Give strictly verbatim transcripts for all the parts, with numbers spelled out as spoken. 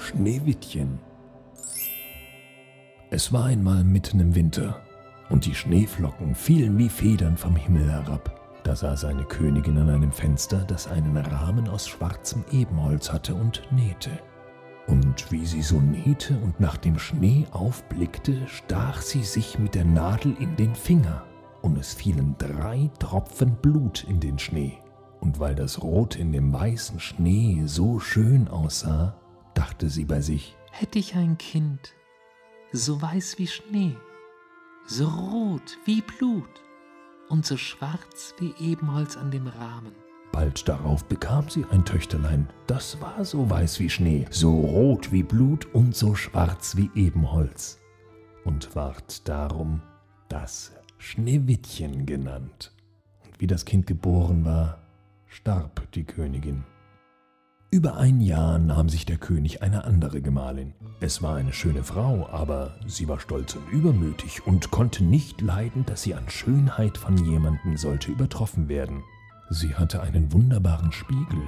Schneewittchen. Es war einmal mitten im Winter, und die Schneeflocken fielen wie Federn vom Himmel herab. Da saß eine Königin an einem Fenster, das einen Rahmen aus schwarzem Ebenholz hatte, und nähte. Und wie sie so nähte und nach dem Schnee aufblickte, stach sie sich mit der Nadel in den Finger, und es fielen drei Tropfen Blut in den Schnee. Und weil das Rot in dem weißen Schnee so schön aussah, dachte sie bei sich: Hätte ich ein Kind, so weiß wie Schnee, so rot wie Blut und so schwarz wie Ebenholz an dem Rahmen. Bald darauf bekam sie ein Töchterlein, das war so weiß wie Schnee, so rot wie Blut und so schwarz wie Ebenholz, und ward darum das Schneewittchen genannt. Und wie das Kind geboren war, starb die Königin. Über ein Jahr nahm sich der König eine andere Gemahlin. Es war eine schöne Frau, aber sie war stolz und übermütig und konnte nicht leiden, dass sie an Schönheit von jemandem sollte übertroffen werden. Sie hatte einen wunderbaren Spiegel.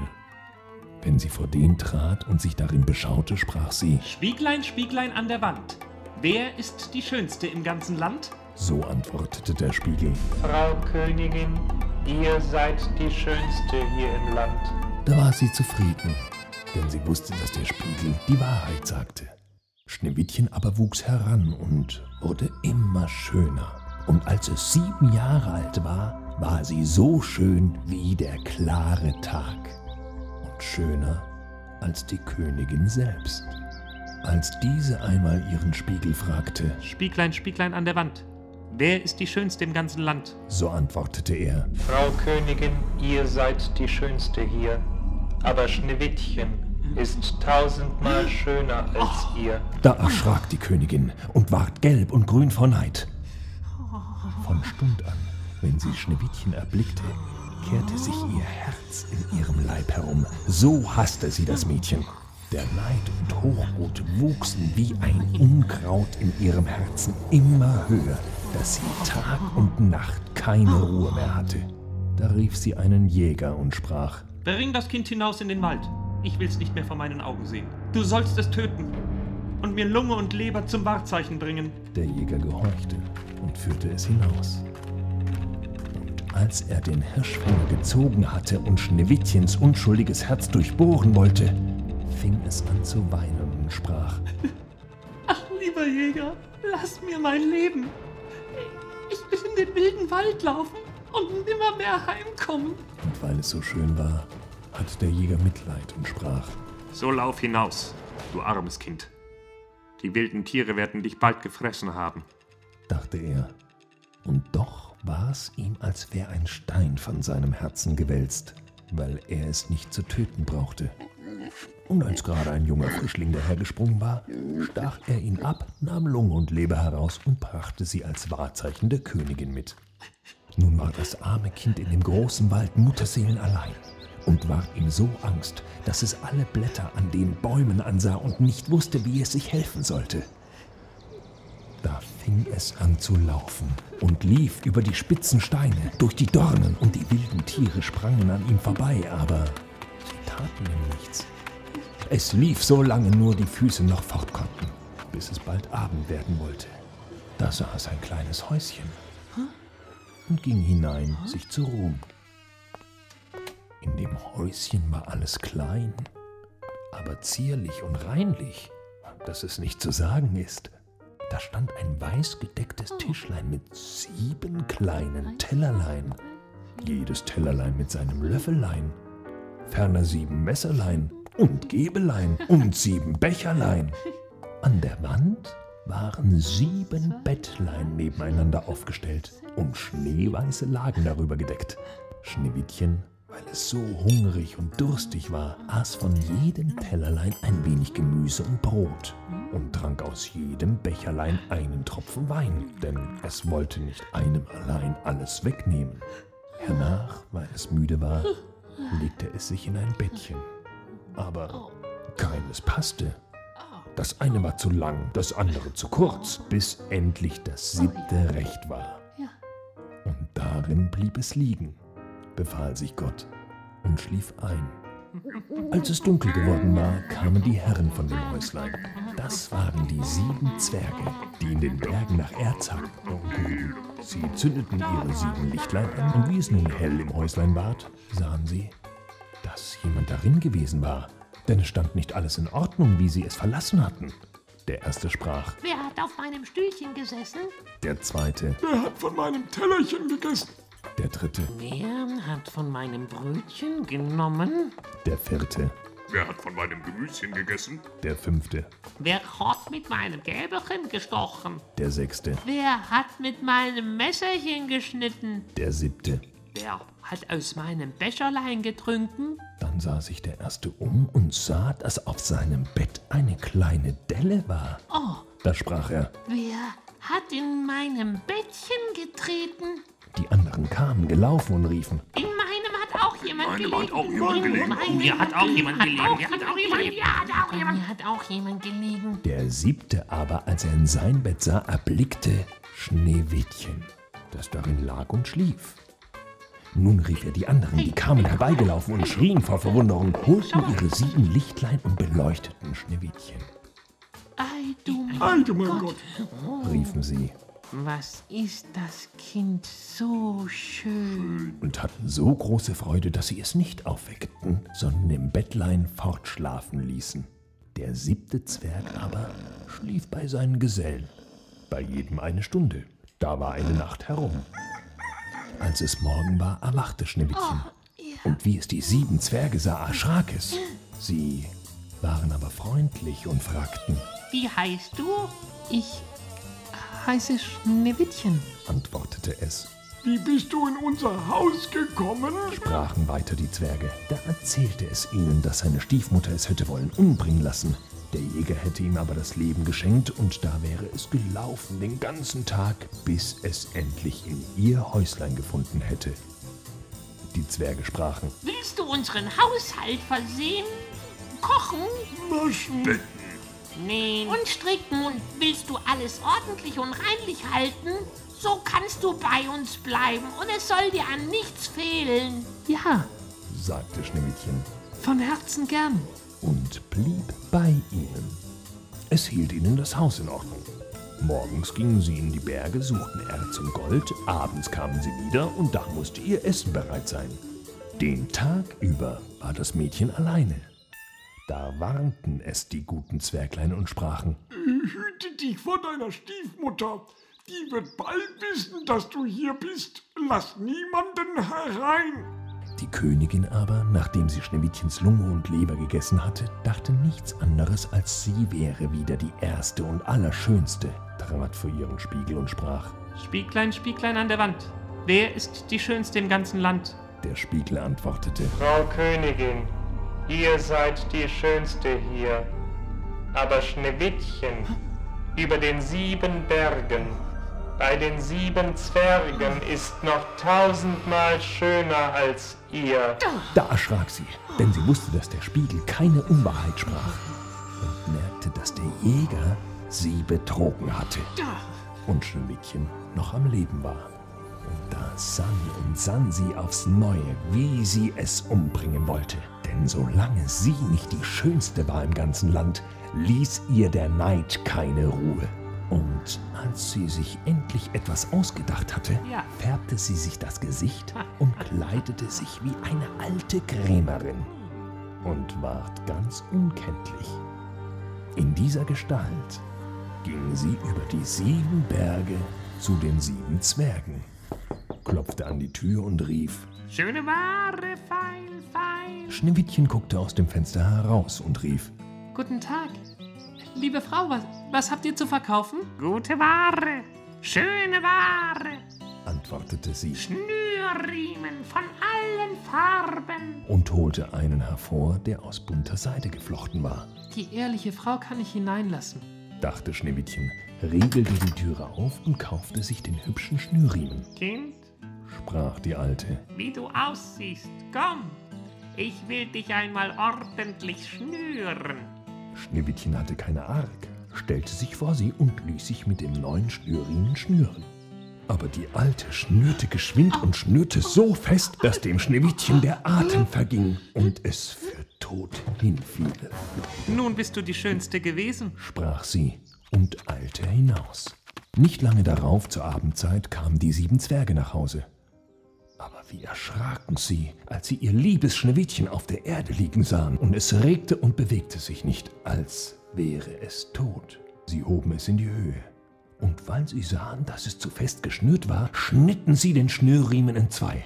Wenn sie vor den trat und sich darin beschaute, sprach sie: Spieglein, Spieglein an der Wand, wer ist die Schönste im ganzen Land? So antwortete der Spiegel: Frau Königin, ihr seid die Schönste hier im Land. Da war sie zufrieden, denn sie wusste, dass der Spiegel die Wahrheit sagte. Schneewittchen aber wuchs heran und wurde immer schöner. Und als es sieben Jahre alt war, war sie so schön wie der klare Tag und schöner als die Königin selbst. Als diese einmal ihren Spiegel fragte: Spieglein, Spieglein an der Wand, wer ist die Schönste im ganzen Land? So antwortete er: Frau Königin, ihr seid die Schönste hier, aber Schneewittchen ist tausendmal schöner als ihr. Da erschrak die Königin und ward gelb und grün vor Neid. Von Stund an, wenn sie Schneewittchen erblickte, kehrte sich ihr Herz in ihrem Leib herum. So hasste sie das Mädchen. Der Neid und Hochmut wuchsen wie ein Unkraut in ihrem Herzen immer höher, dass sie Tag und Nacht keine Ruhe mehr hatte. Da rief sie einen Jäger und sprach: Bring das Kind hinaus in den Wald, ich will's nicht mehr vor meinen Augen sehen. Du sollst es töten und mir Lunge und Leber zum Wahrzeichen bringen. Der Jäger gehorchte und führte es hinaus. Und als er den Hirschfänger gezogen hatte und Schneewittchens unschuldiges Herz durchbohren wollte, fing es an zu weinen und sprach: Ach, lieber Jäger, lass mir mein Leben. Ich will in den wilden Wald laufen und nimmer mehr heimkommen. Und weil es so schön war, hatte der Jäger Mitleid und sprach: So lauf hinaus, du armes Kind. Die wilden Tiere werden dich bald gefressen haben. Dachte er. Und doch war es ihm, als wäre ein Stein von seinem Herzen gewälzt, weil er es nicht zu töten brauchte. Und als gerade ein junger Frischling dahergesprungen war, stach er ihn ab, nahm Lunge und Leber heraus und brachte sie als Wahrzeichen der Königin mit. Nun war das arme Kind in dem großen Wald mutterseelenallein und ward ihm so Angst, dass es alle Blätter an den Bäumen ansah und nicht wusste, wie es sich helfen sollte. Da fing es an zu laufen und lief über die spitzen Steine, durch die Dornen, und die wilden Tiere sprangen an ihm vorbei, aber sie taten ihm nichts. Es lief so lange nur die Füße noch fort konnten, bis es bald Abend werden wollte. Da sah es ein kleines Häuschen und ging hinein, sich zu ruhen. In dem Häuschen war alles klein, aber zierlich und reinlich, dass es nicht zu sagen ist. Da stand ein weiß gedecktes Tischlein mit sieben kleinen Tellerlein, jedes Tellerlein mit seinem Löffelein, ferner sieben Messerlein und Gäbelein und sieben Becherlein. An der Wand waren sieben Bettlein nebeneinander aufgestellt und schneeweiße Lagen darüber gedeckt. Schneewittchen, weil es so hungrig und durstig war, aß von jedem Tellerlein ein wenig Gemüse und Brot und trank aus jedem Becherlein einen Tropfen Wein, denn es wollte nicht einem allein alles wegnehmen. Hernach, weil es müde war, legte es sich in ein Bettchen. Aber keines passte. Das eine war zu lang, das andere zu kurz, bis endlich das siebte recht war. Und darin blieb es liegen, befahl sich Gott und schlief ein. Als es dunkel geworden war, kamen die Herren von dem Häuslein. Das waren die sieben Zwerge, die in den Bergen nach Erz hackten und gruben. Sie zündeten ihre sieben Lichtlein an, und wie es nun hell im Häuslein ward, sahen sie, dass jemand darin gewesen war. Denn es stand nicht alles in Ordnung, wie sie es verlassen hatten. Der erste sprach: Wer hat auf meinem Stühlchen gesessen? Der zweite: Wer hat von meinem Tellerchen gegessen? Der dritte: Wer hat von meinem Brötchen genommen? Der vierte: Wer hat von meinem Gemüschen gegessen? Der fünfte: Wer hat mit meinem Gäbelchen gestochen? Der sechste: Wer hat mit meinem Messerchen geschnitten? Der siebte. Wer hat aus meinem Becherlein getrunken? Dann sah sich der erste um und sah, dass auf seinem Bett eine kleine Delle war. Oh, Da sprach er: wer hat in meinem Bettchen getreten? Die anderen kamen gelaufen und riefen: In meinem hat auch jemand Meinem gelegen. hat auch jemand gelegen. Meinem Hier hat auch jemand hat gelegen. auch Hier jemand gelegen. Ja, hat auch jemand. Hier hat auch jemand gelegen. Der siebte aber, als er in sein Bett sah, erblickte Schneewittchen, das darin lag und schlief. Nun rief er die anderen, die kamen herbeigelaufen und schrien vor Verwunderung, holten ihre sieben Lichtlein und beleuchteten Schneewittchen. Ei, du Ei, du mein Gott. Riefen sie Was ist das Kind so schön? und hatten so große Freude, dass sie es nicht aufweckten, sondern im Bettlein fortschlafen ließen. Der siebte Zwerg aber schlief bei seinen Gesellen, bei jedem eine Stunde. Da war eine Nacht herum. Als es Morgen war, erwachte Schneewittchen. Und wie es die sieben Zwerge sah, erschrak es. Sie waren aber freundlich und fragten: Wie heißt du? Ich heiße Schneewittchen. Antwortete es. Wie bist du in unser Haus gekommen? Sprachen weiter die Zwerge. Da erzählte es ihnen, dass seine Stiefmutter es hätte wollen umbringen lassen. Der Jäger hätte ihm aber das Leben geschenkt, und da wäre es gelaufen den ganzen Tag, bis es endlich in ihr Häuslein gefunden hätte. Die Zwerge sprachen: Willst du unseren Haushalt versehen? Kochen? Waschen, betten. Nähen und stricken? Und willst du alles ordentlich und reinlich halten? So kannst du bei uns bleiben und es soll dir an nichts fehlen. Ja, sagte Schneewittchen von Herzen gern. und blieb bei ihnen. Es hielt ihnen das Haus in Ordnung. Morgens gingen sie in die Berge, suchten Erz und Gold, abends kamen sie wieder und da musste ihr Essen bereit sein. Den Tag über war das Mädchen alleine. Da warnten es die guten Zwerglein und sprachen: Hüte dich vor deiner Stiefmutter. Die wird bald wissen, dass du hier bist. Lass niemanden herein. Die Königin aber, nachdem sie Schneewittchens Lunge und Leber gegessen hatte, dachte nichts anderes, als sie wäre wieder die erste und allerschönste, trat vor ihren Spiegel und sprach: Spieglein, Spieglein an der Wand, wer ist die Schönste im ganzen Land? Der Spiegel antwortete: Frau Königin, ihr seid die Schönste hier, aber Schneewittchen über den sieben Bergen, bei den sieben Zwergen ist noch tausendmal schöner als ihr. Da erschrak sie, denn sie wusste, dass der Spiegel keine Unwahrheit sprach und merkte, dass der Jäger sie betrogen hatte und Schneewittchen noch am Leben war. Und da sann und sann sie aufs Neue, wie sie es umbringen wollte. Denn solange sie nicht die Schönste war im ganzen Land, ließ ihr der Neid keine Ruhe. Und als sie sich endlich etwas ausgedacht hatte, Ja. färbte sie sich das Gesicht und kleidete sich wie eine alte Krämerin und ward ganz unkenntlich. In dieser Gestalt ging sie über die sieben Berge zu den sieben Zwergen, klopfte an die Tür und rief: Schöne Ware, fein, fein. Schneewittchen guckte aus dem Fenster heraus und rief: Guten Tag. Liebe Frau, was, was habt ihr zu verkaufen? Gute Ware, schöne Ware. antwortete sie Schnürriemen von allen Farben. und holte einen hervor, der aus bunter Seide geflochten war. Die ehrliche Frau kann ich hineinlassen. Dachte Schneewittchen, riegelte die Türe auf und kaufte sich den hübschen Schnürriemen. Kind, Sprach die Alte: wie du aussiehst, komm. Ich will dich einmal ordentlich schnüren. Schneewittchen hatte keine Arg, stellte sich vor sie und ließ sich mit dem neuen Schnürriemen schnüren. Aber die Alte schnürte geschwind und schnürte so fest, dass dem Schneewittchen der Atem verging und es für tot hinfiel. Nun bist du die Schönste gewesen, sprach sie und eilte hinaus. Nicht lange darauf, zur Abendzeit, kamen die sieben Zwerge nach Hause. Aber wie erschraken sie, als sie ihr liebes Schneewittchen auf der Erde liegen sahen, und es regte und bewegte sich nicht, als wäre es tot. Sie hoben es in die Höhe, und weil sie sahen, dass es zu fest geschnürt war, schnitten sie den Schnürriemen entzwei.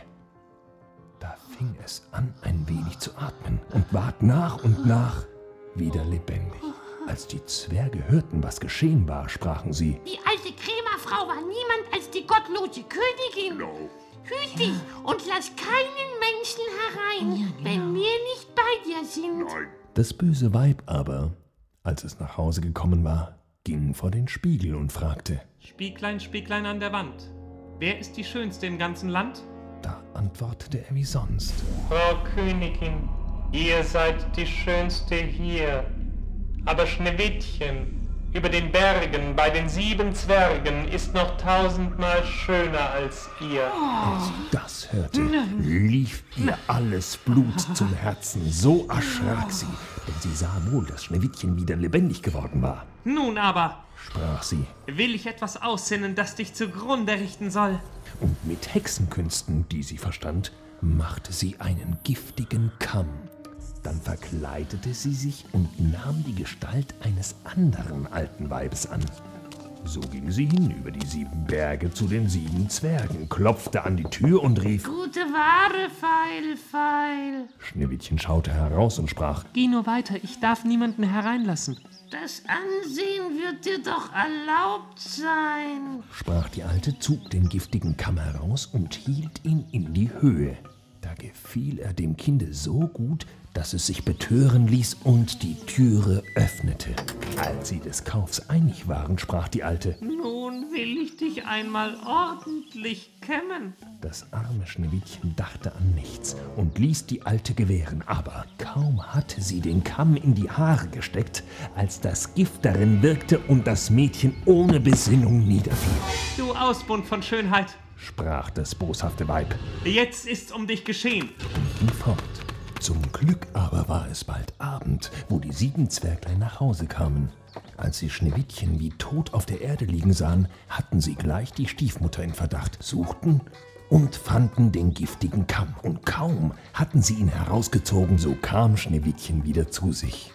Da fing es an, ein wenig zu atmen und ward nach und nach wieder lebendig. Als die Zwerge hörten, was geschehen war, sprachen sie: Die alte Krämerfrau war niemand als die gottlose Königin. No. Hüt dich und lass keinen Menschen herein, wenn wir nicht bei dir sind. Nein. Das böse Weib aber, als es nach Hause gekommen war, ging vor den Spiegel und fragte. Spieglein, Spieglein an der Wand, wer ist die Schönste im ganzen Land? Da antwortete er wie sonst. Frau Königin, ihr seid die Schönste hier. Aber Schneewittchen über den Bergen bei den sieben Zwergen ist noch tausendmal schöner als ihr. Als sie das hörte, lief ihr alles Blut zum Herzen. So erschrak sie, denn sie sah wohl, dass Schneewittchen wieder lebendig geworden war. Nun aber, Sprach sie, will ich etwas aussinnen, das dich zugrunde richten soll. und mit Hexenkünsten, die sie verstand, machte sie einen giftigen Kamm. Dann verkleidete sie sich und nahm die Gestalt eines anderen alten Weibes an. So ging sie hin über die sieben Berge zu den sieben Zwergen, klopfte an die Tür und rief. Gute Ware, Feil, Feil. Schneewittchen schaute heraus und sprach. Geh nur weiter, ich darf niemanden hereinlassen. Das Ansehen wird dir doch erlaubt sein. Sprach die Alte, zog den giftigen Kamm heraus und hielt ihn in die Höhe. Da gefiel er dem Kinde so gut, dass es sich betören ließ und die Türe öffnete. Als sie des Kaufs einig waren, sprach die Alte. Nun will ich dich einmal ordentlich kämmen. Das arme Schneewittchen dachte an nichts und ließ die Alte gewähren. Aber kaum hatte sie den Kamm in die Haare gesteckt, als das Gift darin wirkte und das Mädchen ohne Besinnung niederfiel. Du Ausbund von Schönheit, Sprach das boshafte Weib jetzt ist's um dich geschehen. und ging fort. Zum Glück aber war es bald Abend, wo die sieben Zwerglein nach Hause kamen. Als sie Schneewittchen wie tot auf der Erde liegen sahen, hatten sie gleich die Stiefmutter in Verdacht, suchten und fanden den giftigen Kamm. Und kaum hatten sie ihn herausgezogen, so kam Schneewittchen wieder zu sich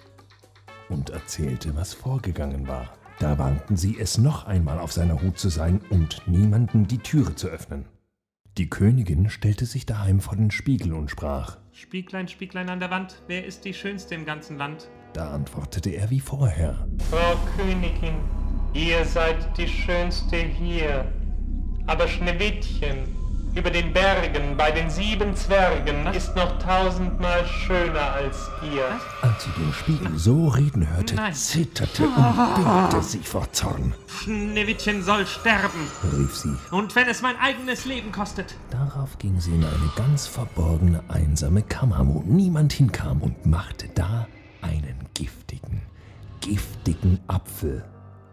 und erzählte, was vorgegangen war. Da warnten sie es noch einmal auf seiner Hut zu sein und niemanden die Türe zu öffnen. Die Königin stellte sich daheim vor den Spiegel und sprach. Spieglein, Spieglein an der Wand, wer ist die Schönste im ganzen Land? Da antwortete er wie vorher. Frau Königin, ihr seid die Schönste hier. Aber Schneewittchen über den Bergen bei den sieben Zwergen ist noch tausendmal schöner als ihr. Als sie den Spiegel so reden hörte, Nein. zitterte und bebte sie vor Zorn, Schneewittchen soll sterben. rief sie. Und wenn es mein eigenes Leben kostet. Darauf ging sie in eine ganz verborgene, einsame Kammer, wo niemand hinkam, und machte da einen giftigen, giftigen Apfel.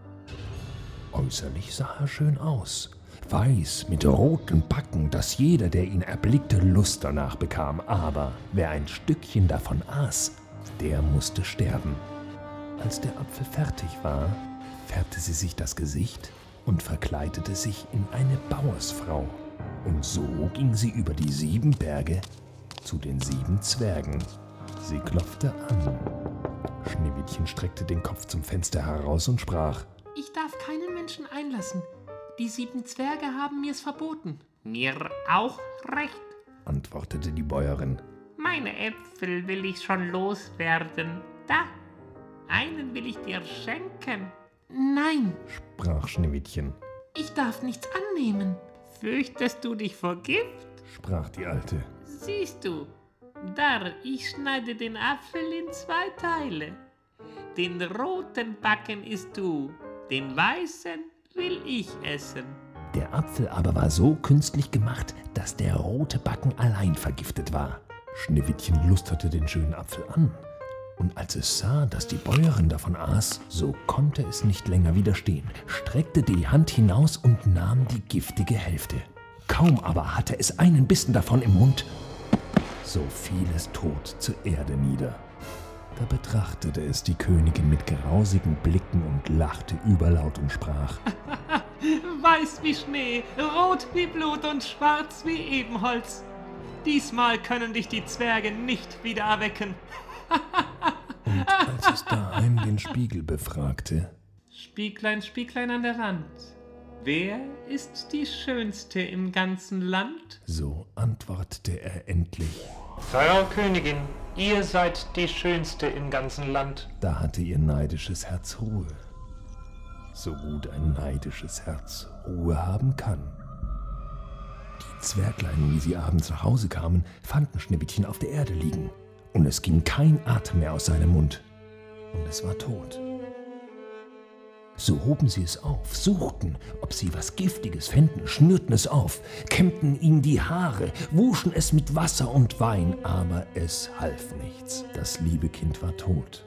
Äußerlich sah er schön aus, weiß mit roten Backen, dass jeder, der ihn erblickte, Lust danach bekam. Aber wer ein Stückchen davon aß, der musste sterben. Als der Apfel fertig war, färbte sie sich das Gesicht und verkleidete sich in eine Bauersfrau. Und so ging sie über die sieben Berge zu den sieben Zwergen. Sie klopfte an. Schneewittchen streckte den Kopf zum Fenster heraus und sprach. Ich darf keinen Menschen einlassen. Die sieben Zwerge haben mir's verboten. Mir auch recht. Antwortete die Bäuerin. Meine Äpfel will ich schon loswerden. Da, einen will ich dir schenken. Nein, Sprach Schneewittchen. ich darf nichts annehmen. Fürchtest du dich vor Gift? Sprach die Alte. Siehst du, da, ich schneide den Apfel in zwei Teile. Den roten Backen isst du, den weißen will ich essen. Der Apfel aber war so künstlich gemacht, dass der rote Backen allein vergiftet war. Schneewittchen lusterte den schönen Apfel an. Und als es sah, dass die Bäuerin davon aß, so konnte es nicht länger widerstehen, streckte die Hand hinaus und nahm die giftige Hälfte. Kaum aber hatte es einen Bissen davon im Mund, so fiel es tot zur Erde nieder. Da betrachtete es die Königin mit grausigen Blicken und lachte überlaut und sprach: Weiß wie Schnee, rot wie Blut und schwarz wie Ebenholz. Diesmal können dich die Zwerge nicht wieder erwecken. Und als es daheim den Spiegel befragte: Spieglein, Spieglein an der Wand, wer ist die Schönste im ganzen Land? So antwortete er endlich. Frau Königin, ihr seid die Schönste im ganzen Land. Da hatte ihr neidisches Herz Ruhe. So gut ein neidisches Herz Ruhe haben kann. Die Zwerglein, wie sie abends nach Hause kamen, fanden Schneewittchen auf der Erde liegen. Und es ging kein Atem mehr aus seinem Mund. Und es war tot. So hoben sie es auf, suchten, ob sie was Giftiges fänden, schnürten es auf, kämmten ihm die Haare, wuschen es mit Wasser und Wein, aber es half nichts. Das liebe Kind war tot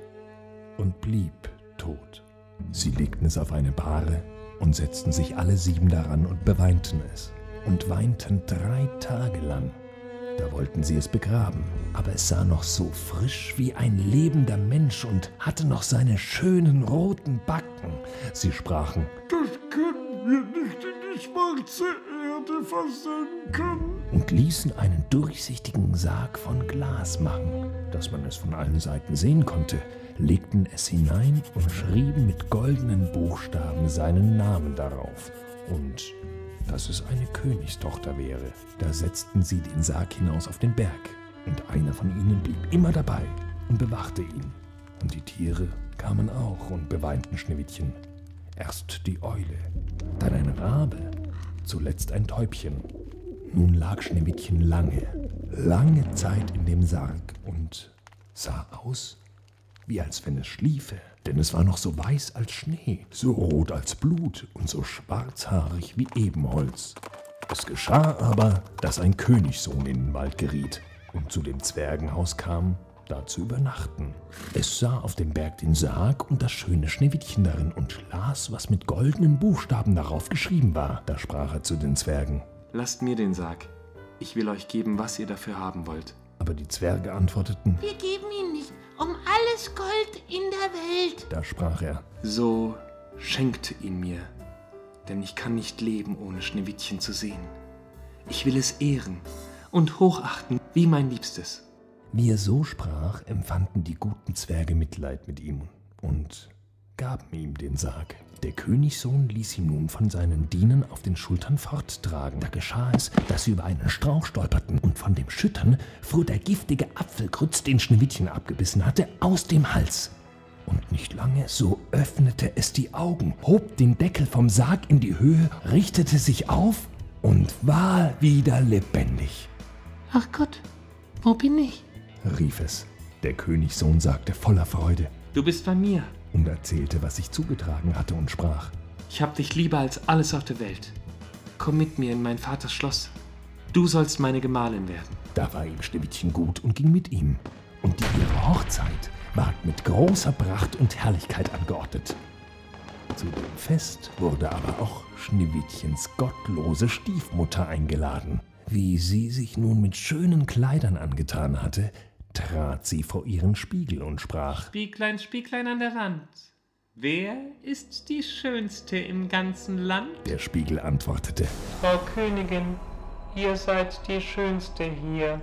und blieb tot. Sie legten es auf eine Bahre und setzten sich alle sieben daran und beweinten es und weinten drei Tage lang. Da wollten sie es begraben, aber es sah noch so frisch wie ein lebender Mensch und hatte noch seine schönen roten Backen. Sie sprachen: Das können wir nicht in die schwarze Erde versenken. Und ließen einen durchsichtigen Sarg von Glas machen, dass man es von allen Seiten sehen konnte, legten es hinein und schrieben mit goldenen Buchstaben seinen Namen darauf und dass es eine Königstochter wäre. Da setzten sie den Sarg hinaus auf den Berg, und einer von ihnen blieb immer dabei und bewachte ihn. Und die Tiere kamen auch und beweinten Schneewittchen. Erst die Eule, dann ein Rabe, zuletzt ein Täubchen. Nun lag Schneewittchen lange, lange Zeit in dem Sarg und sah aus, wie als wenn es schliefe. Denn es war noch so weiß als Schnee, so rot als Blut und so schwarzhaarig wie Ebenholz. Es geschah aber, dass ein Königssohn in den Wald geriet und zu dem Zwergenhaus kam, da zu übernachten. Es sah auf dem Berg den Sarg und das schöne Schneewittchen darin und las, was mit goldenen Buchstaben darauf geschrieben war. Da sprach er zu den Zwergen: Lasst mir den Sarg. Ich will euch geben, was ihr dafür haben wollt. Aber die Zwerge antworteten: Wir geben ihn nicht um alles Gold in der Welt. Da sprach er: So schenkt ihn mir, denn ich kann nicht leben, ohne Schneewittchen zu sehen. Ich will es ehren und hochachten wie mein Liebstes. Wie er so sprach, empfanden die guten Zwerge Mitleid mit ihm und gaben ihm den Sarg. Der Königssohn ließ ihn nun von seinen Dienern auf den Schultern forttragen. Da geschah es, dass sie über einen Strauch stolperten, und von dem Schüttern fuhr der giftige Apfelgrütz, den Schneewittchen abgebissen hatte, aus dem Hals. Und nicht lange, so öffnete es die Augen, hob den Deckel vom Sarg in die Höhe, richtete sich auf und war wieder lebendig. Ach Gott, wo bin ich? Rief es. Der Königssohn sagte voller Freude Du bist bei mir. und erzählte, was sich zugetragen hatte, und sprach: Ich hab dich lieber als alles auf der Welt. Komm mit mir in mein Vaters Schloss. Du sollst meine Gemahlin werden. Da war ihm Schneewittchen gut und ging mit ihm. Und die ihre Hochzeit ward mit großer Pracht und Herrlichkeit angeordnet. Zu dem Fest wurde aber auch Schneewittchens gottlose Stiefmutter eingeladen. Wie sie sich nun mit schönen Kleidern angetan hatte, trat sie vor ihren Spiegel und sprach: Spieglein, Spieglein an der Wand, wer ist die Schönste im ganzen Land? Der Spiegel antwortete: Frau Königin, ihr seid die Schönste hier.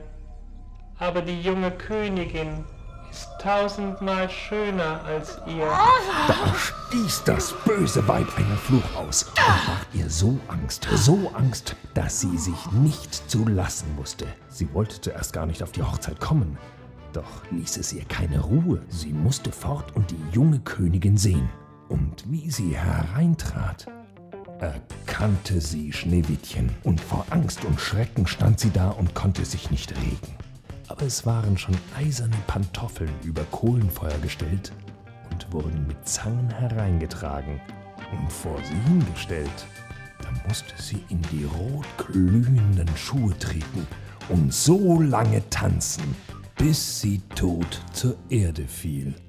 Aber die junge Königin ist tausendmal schöner als ihr. Da stieß das böse Weib einen Fluch aus und war ihr so Angst, so Angst, dass sie sich nicht zu lassen wusste. Sie wollte zuerst gar nicht auf die Hochzeit kommen, doch ließ es ihr keine Ruhe. Sie musste fort und die junge Königin sehen. Und wie sie hereintrat, erkannte sie Schneewittchen, und vor Angst und Schrecken stand sie da und konnte sich nicht regen. Aber es waren schon eiserne Pantoffeln über Kohlenfeuer gestellt und wurden mit Zangen hereingetragen und vor sie hingestellt. Da musste sie in die rot glühenden Schuhe treten und so lange tanzen, bis sie tot zur Erde fiel.